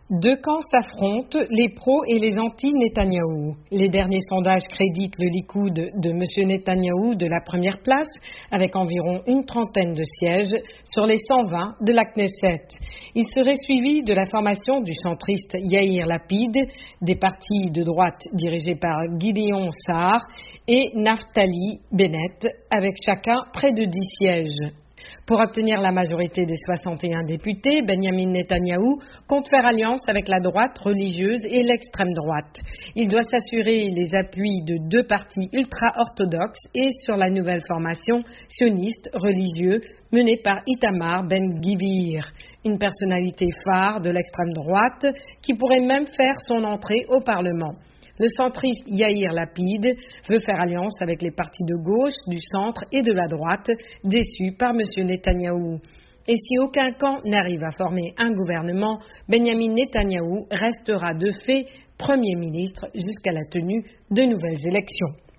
Deux camps s'affrontent, les pros et les anti-Netanyahou. Les derniers sondages créditent le Likoud de M. Netanyahou de la première place, avec environ une trentaine de sièges sur les 120 de la Knesset. Il serait suivi de la formation du centriste Yair Lapid, des partis de droite dirigés par Gideon Sa'ar et Naftali Bennett, avec chacun près de 10 sièges. Pour obtenir la majorité des 61 députés, Benjamin Netanyahou compte faire alliance avec la droite religieuse et l'extrême droite. Il doit s'assurer les appuis de deux partis ultra-orthodoxes et sur la nouvelle formation sioniste religieux menée par Itamar Ben-Gvir, une personnalité phare de l'extrême droite qui pourrait même faire son entrée au Parlement. Le centriste Yair Lapid veut faire alliance avec les partis de gauche, du centre et de la droite, déçus par M. Netanyahou. Et si aucun camp n'arrive à former un gouvernement, Benjamin Netanyahou restera de fait Premier ministre jusqu'à la tenue de nouvelles élections.